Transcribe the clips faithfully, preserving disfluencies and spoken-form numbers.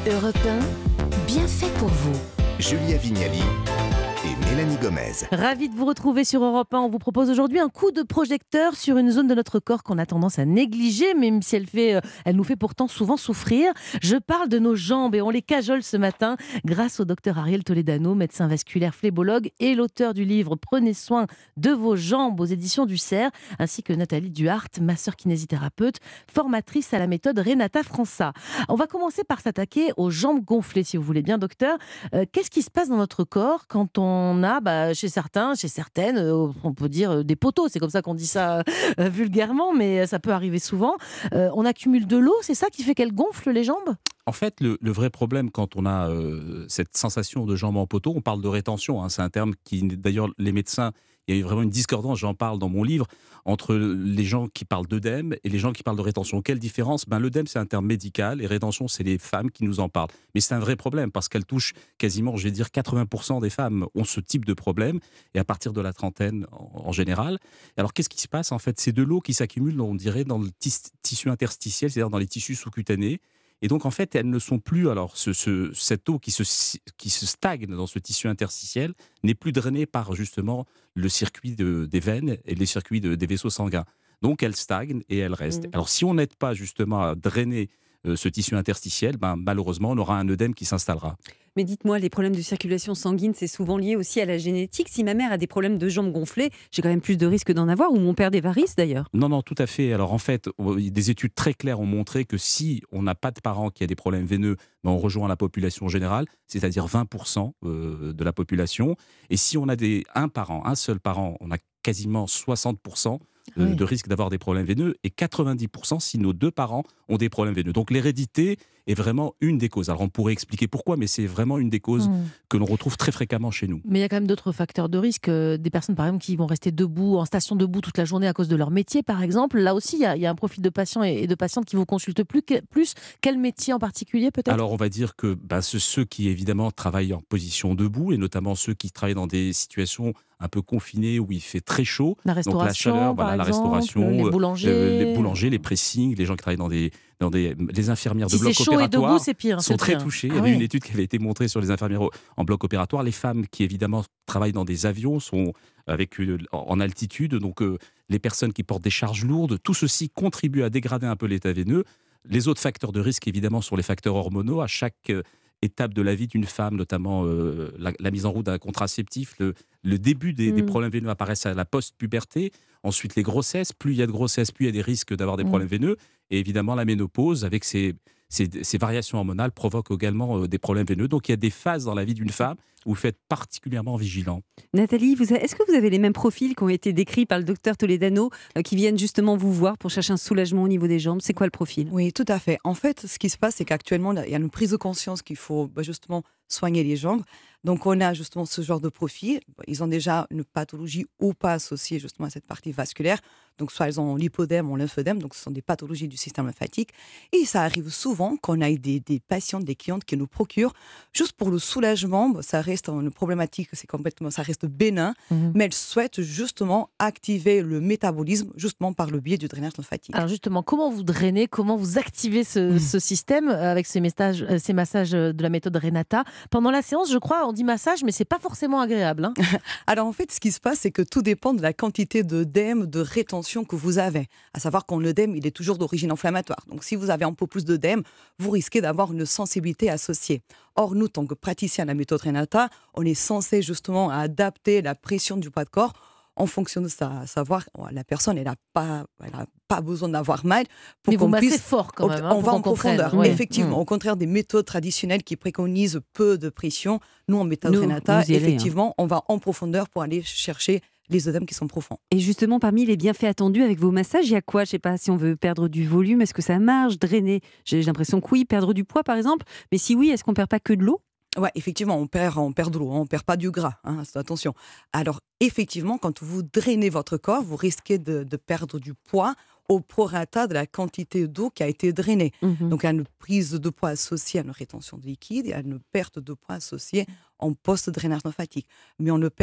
Europe un, bien fait pour vous. Julia Vignali et Mélanie Gomez. Ravi de vous retrouver sur Europe un. On vous propose aujourd'hui un coup de projecteur sur une zone de notre corps qu'on a tendance à négliger, même si elle, fait, euh, elle nous fait pourtant souvent souffrir. Je parle de nos jambes et on les cajole ce matin grâce au docteur Ariel Toledano, médecin vasculaire phlébologue et l'auteur du livre Prenez soin de vos jambes aux éditions du Cerf, ainsi que Nathalie Duhart, masseur kinésithérapeute, formatrice à la méthode Renata França. On va commencer par s'attaquer aux jambes gonflées, si vous voulez bien, docteur. Euh, qu'est-ce qui se passe dans notre corps quand on On a, bah, chez certains, chez certaines, euh, on peut dire euh, des poteaux, c'est comme ça qu'on dit ça euh, vulgairement, mais ça peut arriver souvent. Euh, on accumule de l'eau, c'est ça qui fait qu'elles gonflent les jambes ? En fait, le, le vrai problème quand on a euh, cette sensation de jambes en poteau, on parle de rétention, hein, c'est un terme qui, d'ailleurs, les médecins, il y a eu vraiment une discordance, j'en parle dans mon livre, entre les gens qui parlent d'œdème et les gens qui parlent de rétention. Quelle différence ? Ben, l'œdème, c'est un terme médical et rétention, c'est les femmes qui nous en parlent. Mais c'est un vrai problème parce qu'elle touche quasiment, je vais dire, quatre-vingts pour cent des femmes ont ce type de problème et à partir de la trentaine en, en général. Alors, qu'est-ce qui se passe ? En fait, c'est de l'eau qui s'accumule, on dirait, dans le tis- tissu interstitiel, c'est-à-dire dans les tissus sous-cutanés. Et donc, en fait, elles ne sont plus. Alors, ce, ce, cette eau qui se, qui se stagne dans ce tissu interstitiel n'est plus drainée par justement le circuit de, des veines et les circuits de, des vaisseaux sanguins. Donc, elle stagne et elle reste. Mmh. Alors, si on n'aide pas justement à drainer euh, ce tissu interstitiel, ben, malheureusement, on aura un œdème qui s'installera. Mais dites-moi, les problèmes de circulation sanguine, c'est souvent lié aussi à la génétique. Si ma mère a des problèmes de jambes gonflées, j'ai quand même plus de risques d'en avoir, ou mon père des varices d'ailleurs. Non, non, tout à fait. Alors en fait, des études très claires ont montré que si on n'a pas de parents qui a des problèmes veineux, ben on rejoint la population générale, c'est-à-dire vingt pour cent de la population. Et si on a des, un parent, un seul parent, on a quasiment soixante pour cent de, oui. de risque d'avoir des problèmes veineux et quatre-vingt-dix pour cent si nos deux parents ont des problèmes veineux. Donc l'hérédité est vraiment une des causes. Alors on pourrait expliquer pourquoi, mais c'est vraiment une des causes mmh. que l'on retrouve très fréquemment chez nous. Mais il y a quand même d'autres facteurs de risque. Des personnes par exemple qui vont rester debout, en station debout toute la journée à cause de leur métier par exemple. Là aussi, il y a, il y a un profil de patients et de patientes qui vous consultent plus. plus. Quel métier en particulier peut-être ? Alors on va dire que bah, ceux qui évidemment travaillent en position debout et notamment ceux qui travaillent dans des situations un peu confinées où il fait très chaud. La restauration, donc la chaleur, par voilà, exemple, la restauration, les boulangers, euh, les boulangers, les pressings, les gens qui travaillent dans des, dans des, les infirmières de si bloc c'est chaud opératoire et debout, c'est pire, sont c'est très pire. touchées. Ah Il y avait oui. une étude qui avait été montrée sur les infirmières en bloc opératoire. Les femmes qui évidemment travaillent dans des avions sont avec une, en altitude, donc euh, les personnes qui portent des charges lourdes, tout ceci contribue à dégrader un peu l'état veineux. Les autres facteurs de risque évidemment sont les facteurs hormonaux. À chaque euh, étape de la vie d'une femme, notamment euh, la, la mise en route d'un contraceptif, le, le début des, mmh. des problèmes veineux apparaissent à la post-puberté. Ensuite, les grossesses. Plus il y a de grossesses, plus il y a des risques d'avoir des mmh. problèmes veineux. Et évidemment, la ménopause, avec ses, ses, ses variations hormonales, provoque également euh, des problèmes veineux. Donc, il y a des phases dans la vie d'une femme où il faut être particulièrement vigilant. Nathalie, vous avez, est-ce que vous avez les mêmes profils qui ont été décrits par le docteur Toledano, euh, qui viennent justement vous voir pour chercher un soulagement au niveau des jambes ? C'est quoi le profil ? Oui, tout à fait. En fait, ce qui se passe, c'est qu'actuellement, il y a une prise de conscience qu'il faut bah, justement soigner les jambes. Donc, on a justement ce genre de profil. Ils ont déjà une pathologie ou pas associée justement à cette partie vasculaire. Donc, soit ils ont l'hypodème ou lymphœdème, donc ce sont des pathologies du système lymphatique. Et ça arrive souvent qu'on ait des, des patientes, des clientes qui nous procurent, juste pour le soulagement, ça reste une problématique, c'est complètement, ça reste bénin, mmh. mais elles souhaitent justement activer le métabolisme, justement par le biais du drainage lymphatique. Alors justement, comment vous drainez, comment vous activez ce, mmh. ce système avec ces, messages, ces massages de la méthode Renata ? Pendant la séance, je crois, on dit massage, mais c'est pas forcément agréable. Hein. Alors en fait, ce qui se passe, c'est que tout dépend de la quantité d'œdème, de rétention que vous avez. À savoir qu'en l'œdème, il est toujours d'origine inflammatoire. Donc si vous avez un peu plus d'œdème, vous risquez d'avoir une sensibilité associée. Or, nous, tant que praticiens de la méthode Renata, on est censé justement adapter la pression du poids de corps en fonction de ça, à savoir la personne, elle n'a pas, elle a pas besoin d'avoir mal pour Mais qu'on vous massez puisse. fort quand même. Hein, on va en profondeur, ouais. effectivement. Mmh. Au contraire des méthodes traditionnelles qui préconisent peu de pression, nous en méthode nous, Renata, allez, effectivement, hein. on va en profondeur pour aller chercher les œdèmes qui sont profonds. Et justement, parmi les bienfaits attendus avec vos massages, il y a quoi ? Je ne sais pas, si on veut perdre du volume, est-ce que ça marche ? Drainer ? J'ai l'impression que oui, perdre du poids par exemple. Mais si oui, est-ce qu'on ne perd pas que de l'eau ? Oui, effectivement, on perd, on perd de l'eau, on ne perd pas du gras, hein, attention. Alors, effectivement, quand vous drainez votre corps, vous risquez de, de perdre du poids au prorata de la quantité d'eau qui a été drainée. Mmh. Donc, il y a une prise de poids associée à une rétention de liquide et à une perte de poids associée en post-drainage lymphatique. Mais on ne perd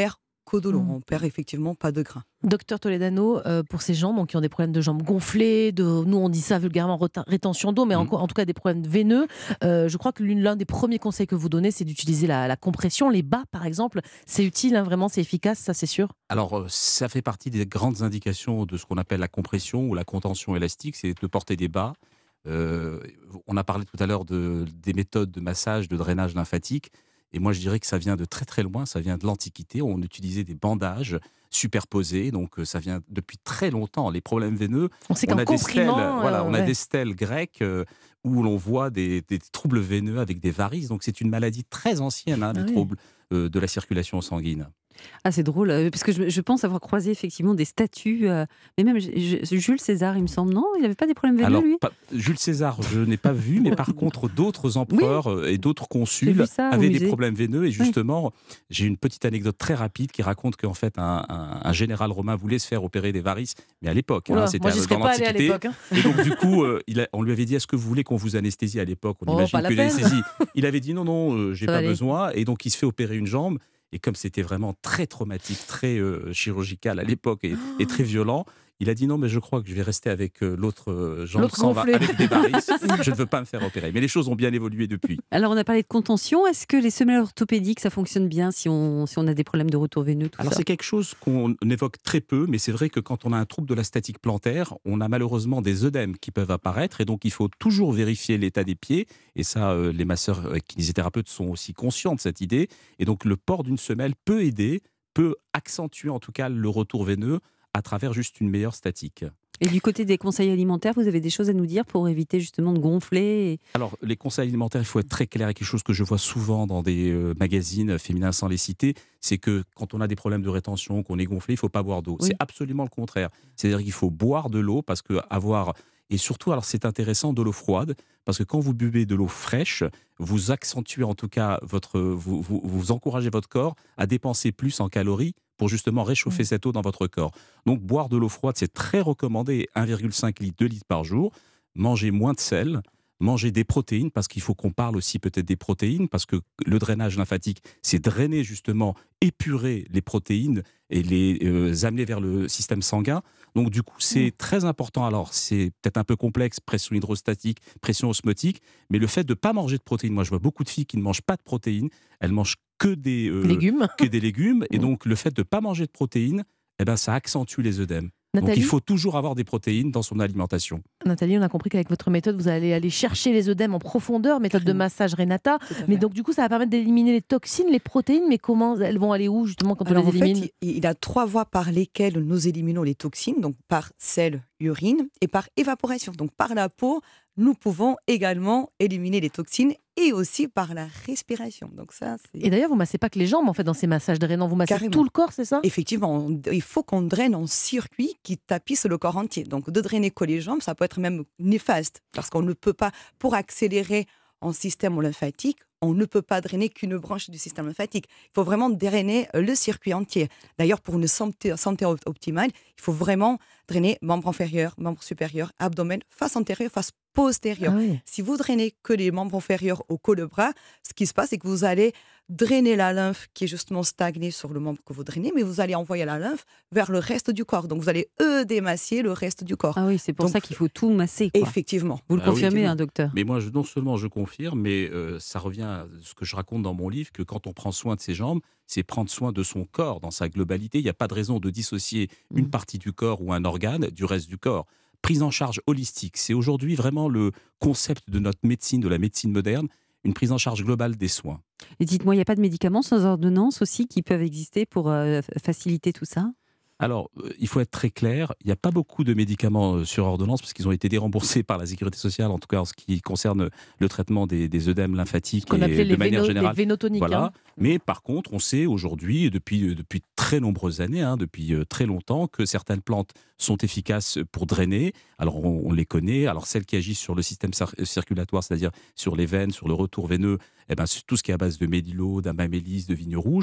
que de l'eau. Mm. On perd effectivement pas de gras. Docteur Toledano, euh, pour ces gens donc, qui ont des problèmes de jambes gonflées, de, nous on dit ça vulgairement reta- rétention d'eau, mais en, Mhm. en tout cas des problèmes veineux, euh, je crois que l'une- l'un des premiers conseils que vous donnez, c'est d'utiliser la, la compression, les bas par exemple. C'est utile, hein, vraiment, c'est efficace, ça c'est sûr. Alors, euh, ça fait partie des grandes indications de ce qu'on appelle la compression ou la contention élastique, c'est de porter des bas. Euh, on a parlé tout à l'heure de, des méthodes de massage, de drainage lymphatique. Et moi, je dirais que ça vient de très très loin, ça vient de l'Antiquité. On utilisait des bandages superposés, donc euh, ça vient depuis très longtemps. Les problèmes veineux, On sait on qu'en a des stèles, comprimant, voilà, euh, on a ouais. des stèles grecques euh, où l'on voit des, des troubles veineux avec des varices. Donc c'est une maladie très ancienne, hein, Ah les oui. troubles euh, de la circulation sanguine. Ah, c'est drôle, euh, parce que je, je pense avoir croisé effectivement des statues, euh, mais même je- je- Jules César, il me semble, non? Il n'avait pas des problèmes veineux, Alors, lui? pas- Jules César, je n'ai pas vu, mais par contre, d'autres empereurs euh, et d'autres J'ai consuls vu ça au avaient des musée. problèmes veineux. Et justement, j'ai une petite anecdote très rapide qui raconte qu'en fait, un, un- un général romain voulait se faire opérer des varices, mais à l'époque, Oula, hein, c'était moi j'y dans serais pas allé à l'Antiquité. l'époque. hein. Et donc, du coup, euh, il a- on lui avait dit, est-ce que vous voulez qu'on vous anesthésie à l'époque? On Oh, imagine pas la que peine. l'anesthésie. Il avait dit, non, non, euh, j'ai Ça va pas aller. besoin. Et donc, il se fait opérer une jambe. Et comme c'était vraiment très traumatique, très euh, chirurgical à l'époque et, et très violent, il a dit non, mais je crois que je vais rester avec euh, l'autre euh, jambe L'autre sans va- gonflée. avec des varices. Je ne veux pas me faire opérer. Mais les choses ont bien évolué depuis. Alors, on a parlé de contention. Est-ce que les semelles orthopédiques, ça fonctionne bien si on, si on a des problèmes de retour veineux, tout Alors ça? c'est quelque chose qu'on évoque très peu, mais c'est vrai que quand on a un trouble de la statique plantaire, on a malheureusement des œdèmes qui peuvent apparaître, et donc il faut toujours vérifier l'état des pieds. Et ça, euh, les masseurs euh, kinésithérapeutes sont aussi conscients de cette idée. Et donc le port d'une semelle peut aider, peut accentuer en tout cas le retour veineux à travers juste une meilleure statique. Et du côté des conseils alimentaires, vous avez des choses à nous dire pour éviter justement de gonfler et- Alors, les conseils alimentaires, il faut être très clair. Et quelque chose que je vois souvent dans des euh, magazines féminins sans les citer, c'est que quand on a des problèmes de rétention, qu'on est gonflé, il ne faut pas boire d'eau. Oui. C'est absolument le contraire. C'est-à-dire qu'il faut boire de l'eau parce que avoir... Et surtout, alors c'est intéressant, de l'eau froide, parce que quand vous buvez de l'eau fraîche, vous accentuez en tout cas, votre, vous, vous, vous encouragez votre corps à dépenser plus en calories pour justement réchauffer Mmh. cette eau dans votre corps. Donc boire de l'eau froide, c'est très recommandé, un virgule cinq litres, deux litres par jour. Manger moins de sel, manger des protéines, parce qu'il faut qu'on parle aussi peut-être des protéines, parce que le drainage lymphatique, c'est drainer justement, épurer les protéines et les euh, amener vers le système sanguin. Donc du coup, c'est très important. Alors, c'est peut-être un peu complexe, pression hydrostatique, pression osmotique, mais le fait de ne pas manger de protéines, moi je vois beaucoup de filles qui ne mangent pas de protéines, elles mangent que des, euh, Légumes. que des légumes, et Mm. donc le fait de ne pas manger de protéines, eh ben, ça accentue les œdèmes. Donc Nathalie, il faut toujours avoir des protéines dans son alimentation. Nathalie, on a compris qu'avec votre méthode, vous allez aller chercher les œdèmes en profondeur, méthode de Carrément. massage Renata. Tout à Mais fait. donc, du coup, ça va permettre d'éliminer les toxines, les protéines, mais comment elles vont aller où, justement, quand Alors, on en les fait, élimine il, il a trois voies par lesquelles nous éliminons les toxines, donc par sel, urine et par évaporation. Donc par la peau, nous pouvons également éliminer les toxines et aussi par la respiration. Donc ça, c'est... Et d'ailleurs, vous massez pas que les jambes, en fait, dans ces massages drainants. Vous massez Carrément. tout le corps, c'est ça Effectivement, on- il faut qu'on draine en circuit qui tapisse le corps entier. Donc de drainer que les jambes, ça peut être même néfaste parce qu'on ne peut pas, pour accélérer en système lymphatique, on ne peut pas drainer qu'une branche du système lymphatique. Il faut vraiment drainer euh, le circuit entier. D'ailleurs, pour une santé, santé op- optimale, il faut vraiment drainer membre inférieur, membre supérieur, abdomen, face antérieure, face postérieure. Ah oui. Si vous drainez que les membres inférieurs au col de bras, ce qui se passe, c'est que vous allez drainer la lymphe qui est justement stagnée sur le membre que vous drainez, mais vous allez envoyer la lymphe vers le reste du corps. Donc vous allez œdémacier le reste du corps. Ah oui, c'est pour Donc, ça qu'il faut tout masser, quoi. Effectivement. Vous le Ah oui, confirmez, effectivement. hein, docteur? Mais moi, je, non seulement je confirme, mais euh, ça revient à ce que je raconte dans mon livre, que quand on prend soin de ses jambes, c'est prendre soin de son corps dans sa globalité. Il n'y a pas de raison de dissocier une Mm. partie du corps ou un organe du reste du corps. Prise en charge holistique, c'est aujourd'hui vraiment le concept de notre médecine, de la médecine moderne, une prise en charge globale des soins. Et dites-moi, il n'y a pas de médicaments sans ordonnance aussi qui peuvent exister pour euh, f- faciliter tout ça? Alors, euh, il faut être très clair, il n'y a pas beaucoup de médicaments euh, sur ordonnance parce qu'ils ont été déremboursés par la Sécurité sociale, en tout cas en ce qui concerne le traitement des, des œdèmes lymphatiques Qu'on et appelait de les, manière véno- les générale. vénotoniques. Voilà. hein. Mais par contre, on sait aujourd'hui, et depuis, depuis très nombreuses années, hein, depuis euh, très longtemps, que certaines plantes sont efficaces pour drainer. Alors, on, on les connaît. Alors, celles qui agissent sur le système cir- circulatoire, c'est-à-dire sur les veines, sur le retour veineux, eh ben, c'est tout ce qui est à base de mélilo, d'amamélis, de vigne rouge.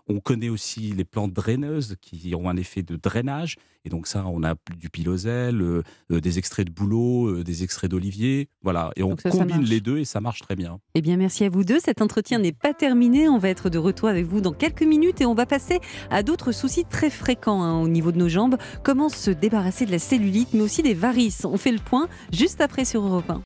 on connaît aussi les plantes draineuses qui ont un effet de drainage. Et donc ça, on a du pilosel, euh, euh, des extraits de bouleau, euh, des extraits d'olivier. Voilà. Et on Donc ça, ça combine marche. les deux et ça marche très bien. Eh bien, merci à vous deux. Cet entretien n'est pas terminé. On va être de retour avec vous dans quelques minutes et on va passer à d'autres soucis très fréquents hein, au niveau de nos jambes. Comment se débarrasser de la cellulite, mais aussi des varices. On fait le point juste après sur Europe un.